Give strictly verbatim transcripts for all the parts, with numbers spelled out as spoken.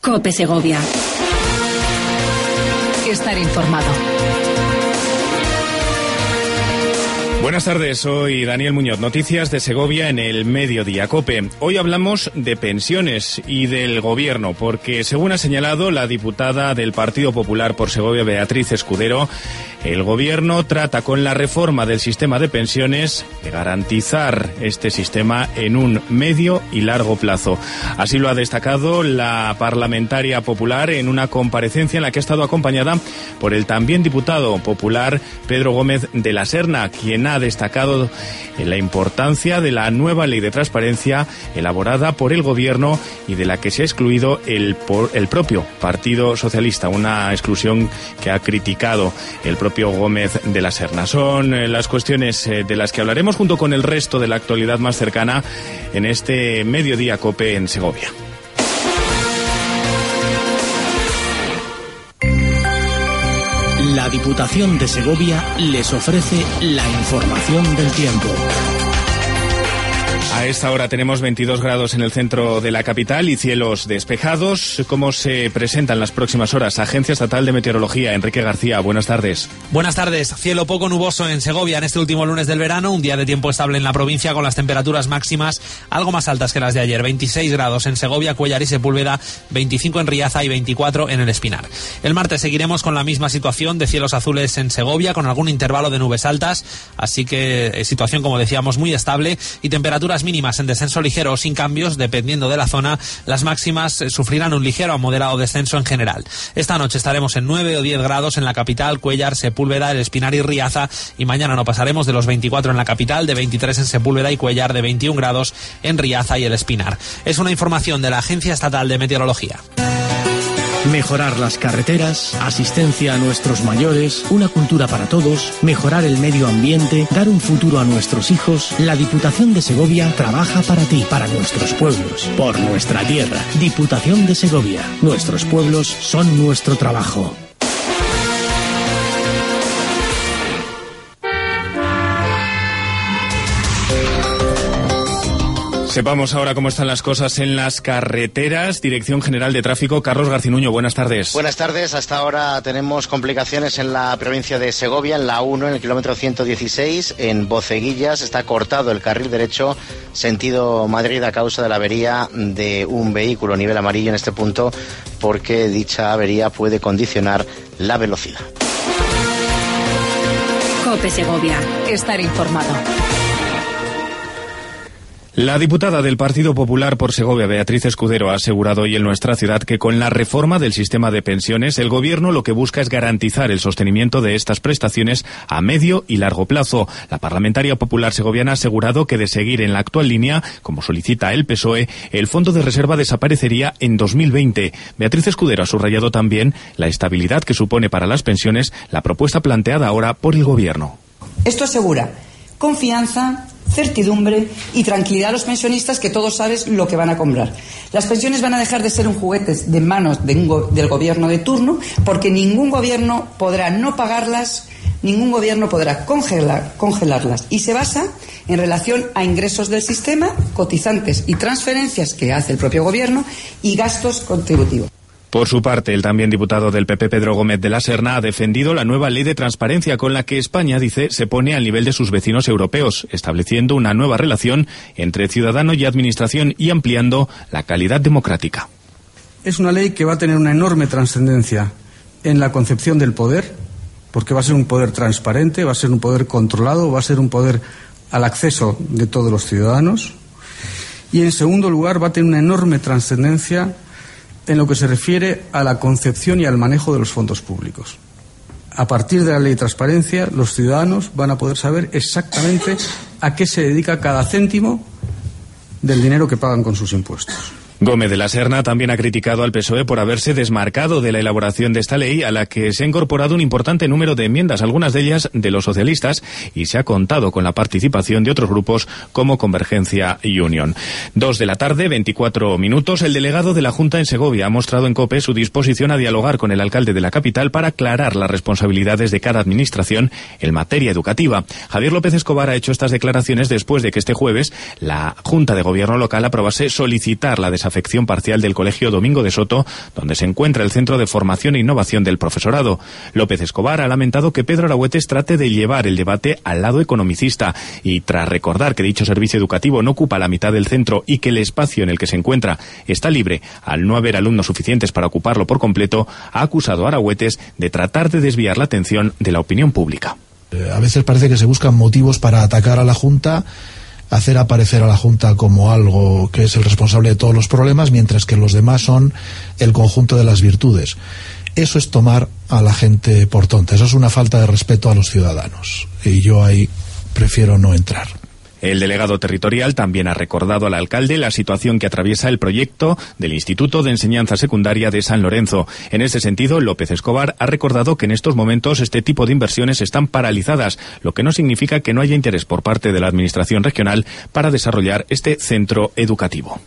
COPE Segovia. Estar informado. Buenas tardes, soy Daniel Muñoz. Noticias de Segovia en el Mediodía COPE. Hoy hablamos de pensiones y del gobierno, porque según ha señalado la diputada del Partido Popular por Segovia, Beatriz Escudero, el gobierno trata con la reforma del sistema de pensiones de garantizar este sistema en un medio y largo plazo. Así lo ha destacado la parlamentaria popular en una comparecencia en la que ha estado acompañada por el también diputado popular Pedro Gómez de la Serna, quien ha destacado la importancia de la nueva ley de transparencia elaborada por el gobierno y de la que se ha excluido el, por, el propio Partido Socialista, una exclusión que ha criticado el propio Gómez de la Serna. Son eh, las cuestiones eh, de las que hablaremos junto con el resto de la actualidad más cercana en este Mediodía COPE en Segovia. La Diputación de Segovia les ofrece la información del tiempo. A esta hora tenemos veintidós grados en el centro de la capital y cielos despejados. ¿Cómo se presentan las próximas horas? Agencia Estatal de Meteorología, Enrique García, buenas tardes. Buenas tardes. Cielo poco nuboso en Segovia en este último lunes del verano, un día de tiempo estable en la provincia con las temperaturas máximas algo más altas que las de ayer. veintiséis grados en Segovia, Cuéllar y Sepúlveda, veinticinco en Riaza y veinticuatro en el Espinar. El martes seguiremos con la misma situación de cielos azules en Segovia con algún intervalo de nubes altas, así que eh, situación, como decíamos, muy estable y temperaturas mínimas en descenso ligero o sin cambios, dependiendo de la zona. Las máximas sufrirán un ligero a moderado descenso en general. Esta noche estaremos en nueve o diez grados en la capital, Cuéllar, Sepúlveda, El Espinar y Riaza, y mañana no pasaremos de los veinticuatro en la capital, de veintitrés en Sepúlveda y Cuéllar, de veintiún grados en Riaza y El Espinar. Es una información de la Agencia Estatal de Meteorología. Mejorar las carreteras, asistencia a nuestros mayores, una cultura para todos, mejorar el medio ambiente, dar un futuro a nuestros hijos. La Diputación de Segovia trabaja para ti, para nuestros pueblos, por nuestra tierra. Diputación de Segovia. Nuestros pueblos son nuestro trabajo. Sepamos ahora cómo están las cosas en las carreteras. Dirección General de Tráfico, Carlos Garcinuño, buenas tardes. Buenas tardes. Hasta ahora tenemos complicaciones en la provincia de Segovia, en la uno, en el kilómetro ciento dieciséis, en Boceguillas. Está cortado el carril derecho, sentido Madrid, a causa de la avería de un vehículo a nivel amarillo en este punto, porque dicha avería puede condicionar la velocidad. COPE Segovia. Estar informado. La diputada del Partido Popular por Segovia, Beatriz Escudero, ha asegurado hoy en nuestra ciudad que con la reforma del sistema de pensiones, el gobierno lo que busca es garantizar el sostenimiento de estas prestaciones a medio y largo plazo. La parlamentaria popular segoviana ha asegurado que de seguir en la actual línea, como solicita el P S O E, el fondo de reserva desaparecería en dos mil veinte. Beatriz Escudero ha subrayado también la estabilidad que supone para las pensiones la propuesta planteada ahora por el gobierno. Esto asegura confianza, certidumbre y tranquilidad a los pensionistas, que todos sabes lo que van a comprar. Las pensiones van a dejar de ser un juguete de manos de un go- del gobierno de turno, porque ningún gobierno podrá no pagarlas, ningún gobierno podrá congelar, congelarlas, y se basa en relación a ingresos del sistema, cotizantes y transferencias que hace el propio gobierno y gastos contributivos. Por su parte, el también diputado del P P, Pedro Gómez de la Serna, ha defendido la nueva ley de transparencia con la que España, dice, se pone al nivel de sus vecinos europeos, estableciendo una nueva relación entre ciudadano y administración y ampliando la calidad democrática. Es una ley que va a tener una enorme trascendencia en la concepción del poder, porque va a ser un poder transparente, va a ser un poder controlado, va a ser un poder al acceso de todos los ciudadanos. Y, en segundo lugar, va a tener una enorme trascendencia en lo que se refiere a la concepción y al manejo de los fondos públicos. A partir de la ley de transparencia, los ciudadanos van a poder saber exactamente a qué se dedica cada céntimo del dinero que pagan con sus impuestos. Gómez de la Serna también ha criticado al P S O E por haberse desmarcado de la elaboración de esta ley, a la que se ha incorporado un importante número de enmiendas, algunas de ellas de los socialistas, y se ha contado con la participación de otros grupos como Convergencia y Unión. Dos de la tarde, veinticuatro minutos. El delegado de la Junta en Segovia ha mostrado en COPE su disposición a dialogar con el alcalde de la capital para aclarar las responsabilidades de cada administración en materia educativa. Javier López Escobar ha hecho estas declaraciones después de que este jueves la Junta de Gobierno local aprobase solicitar la desaparición desafección parcial del Colegio Domingo de Soto, donde se encuentra el Centro de Formación e Innovación del Profesorado. López Escobar ha lamentado que Pedro Aragüetes trate de llevar el debate al lado economicista y, tras recordar que dicho servicio educativo no ocupa la mitad del centro y que el espacio en el que se encuentra está libre al no haber alumnos suficientes para ocuparlo por completo, ha acusado a Aragüetes de tratar de desviar la atención de la opinión pública. A veces parece que se buscan motivos para atacar a la Junta, hacer aparecer a la Junta como algo que es el responsable de todos los problemas, mientras que los demás son el conjunto de las virtudes. Eso es tomar a la gente por tonta, eso es una falta de respeto a los ciudadanos, y yo ahí prefiero no entrar. El delegado territorial también ha recordado al alcalde la situación que atraviesa el proyecto del Instituto de Enseñanza Secundaria de San Lorenzo. En ese sentido, López Escobar ha recordado que en estos momentos este tipo de inversiones están paralizadas, lo que no significa que no haya interés por parte de la Administración regional para desarrollar este centro educativo.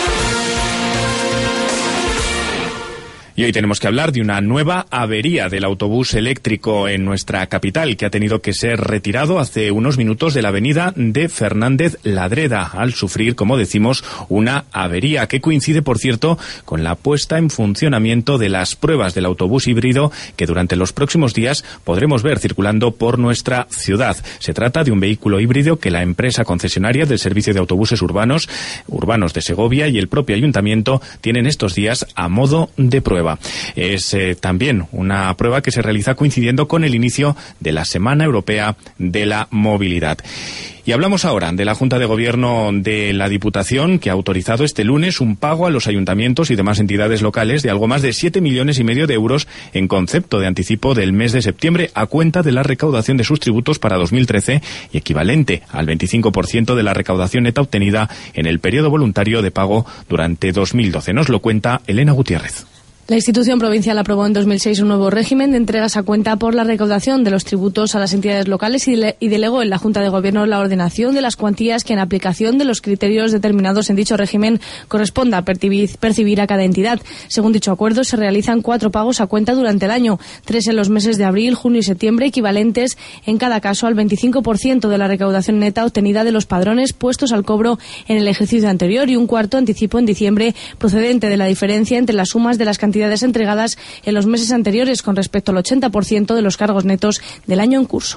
Y hoy tenemos que hablar de una nueva avería del autobús eléctrico en nuestra capital, que ha tenido que ser retirado hace unos minutos de la avenida de Fernández Ladreda, al sufrir, como decimos, una avería que coincide, por cierto, con la puesta en funcionamiento de las pruebas del autobús híbrido que durante los próximos días podremos ver circulando por nuestra ciudad. Se trata de un vehículo híbrido que la empresa concesionaria del servicio de autobuses urbanos, urbanos de Segovia y el propio ayuntamiento tienen estos días a modo de prueba. Es eh, también una prueba que se realiza coincidiendo con el inicio de la Semana Europea de la Movilidad. Y hablamos ahora de la Junta de Gobierno de la Diputación, que ha autorizado este lunes un pago a los ayuntamientos y demás entidades locales de algo más de siete millones y medio de euros en concepto de anticipo del mes de septiembre a cuenta de la recaudación de sus tributos para dos mil trece y equivalente al veinticinco por ciento de la recaudación neta obtenida en el periodo voluntario de pago durante dos mil doce. Nos lo cuenta Elena Gutiérrez. La institución provincial aprobó en dos mil seis un nuevo régimen de entregas a cuenta por la recaudación de los tributos a las entidades locales y, de, y delegó en la Junta de Gobierno la ordenación de las cuantías que, en aplicación de los criterios determinados en dicho régimen, corresponda percibir, percibir a cada entidad. Según dicho acuerdo, se realizan cuatro pagos a cuenta durante el año, tres en los meses de abril, junio y septiembre, equivalentes en cada caso al veinticinco por ciento de la recaudación neta obtenida de los padrones puestos al cobro en el ejercicio anterior, y un cuarto anticipo en diciembre procedente de la diferencia entre las sumas de las cantidades cantidades entregadas en los meses anteriores con respecto al ochenta por ciento de los cargos netos del año en curso.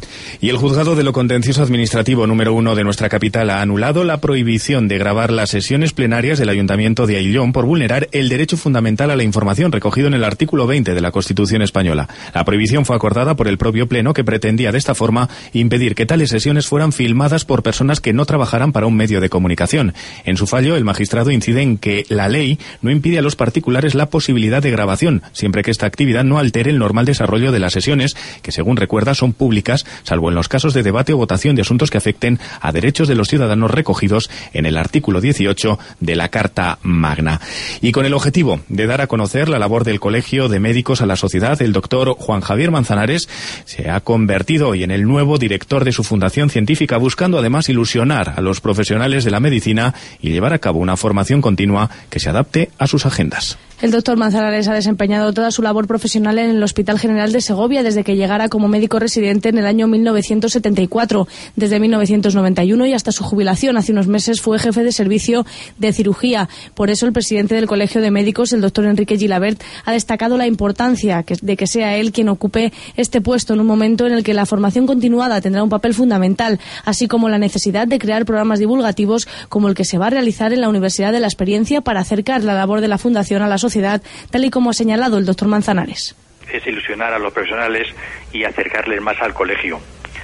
Y el Juzgado de lo Contencioso Administrativo número uno de nuestra capital ha anulado la prohibición de grabar las sesiones plenarias del Ayuntamiento de Aillón por vulnerar el derecho fundamental a la información recogido en el artículo veinte de la Constitución española. La prohibición fue acordada por el propio Pleno, que pretendía de esta forma impedir que tales sesiones fueran filmadas por personas que no trabajaran para un medio de comunicación. En su fallo, el magistrado incide en que la ley no impide a los particulares la posibilidad de grabación, siempre que esta actividad no altere el normal desarrollo de las sesiones, que según recuerda son públicas, salvo en los casos de debate o votación de asuntos que afecten a derechos de los ciudadanos recogidos en el artículo dieciocho de la Carta Magna. Y con el objetivo de dar a conocer la labor del Colegio de Médicos a la sociedad, el doctor Juan Javier Manzanares se ha convertido hoy en el nuevo director de su fundación científica, buscando además ilusionar a los profesionales de la medicina y llevar a cabo una formación continua que se adapte a sus agendas. El doctor Manzanares ha desempeñado toda su labor profesional en el Hospital General de Segovia desde que llegara como médico residente en el año mil novecientos setenta y cuatro. Desde mil novecientos noventa y uno y hasta su jubilación hace unos meses fue jefe de servicio de cirugía. Por eso el presidente del Colegio de Médicos, el doctor Enrique Gilabert, ha destacado la importancia de que sea él quien ocupe este puesto en un momento en el que la formación continuada tendrá un papel fundamental, así como la necesidad de crear programas divulgativos como el que se va a realizar en la Universidad de la Experiencia para acercar la labor de la Fundación a la sociedad, tal y como ha señalado el doctor Manzanares. Es ilusionar a los profesionales y acercarles más al colegio.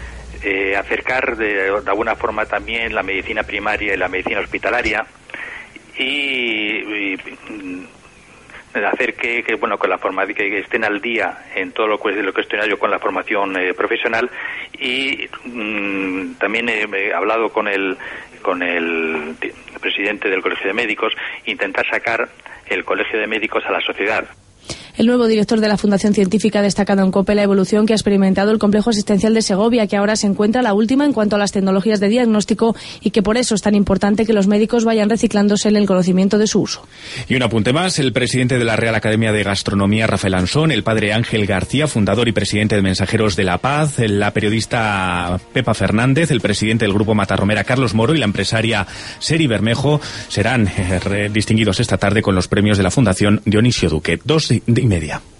Eh, acercar de, de alguna forma también la medicina primaria y la medicina hospitalaria y, y hacer que, que bueno, con la forma de que estén al día en todo lo que es lo cuestionario con la formación eh, profesional y mmm, también he, he hablado con el con el presidente del Colegio de Médicos, intentar sacar el Colegio de Médicos a la sociedad. El nuevo director de la Fundación Científica ha destacado en COPE la evolución que ha experimentado el complejo asistencial de Segovia, que ahora se encuentra la última en cuanto a las tecnologías de diagnóstico y que por eso es tan importante que los médicos vayan reciclándose en el conocimiento de su uso. Y un apunte más, el presidente de la Real Academia de Gastronomía, Rafael Ansón, el padre Ángel García, fundador y presidente de Mensajeros de la Paz, la periodista Pepa Fernández, el presidente del Grupo Matarromera, Carlos Moro, y la empresaria Seri Bermejo serán eh, distinguidos esta tarde con los premios de la Fundación Dionisio Duque. Dos y media.